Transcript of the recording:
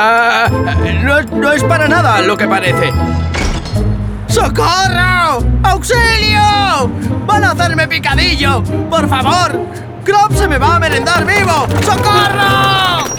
No es para nada lo que parece. ¡Socorro! ¡Auxilio! ¡Van a hacerme picadillo! ¡Por favor! ¡Crop se me va a merendar vivo! ¡Socorro!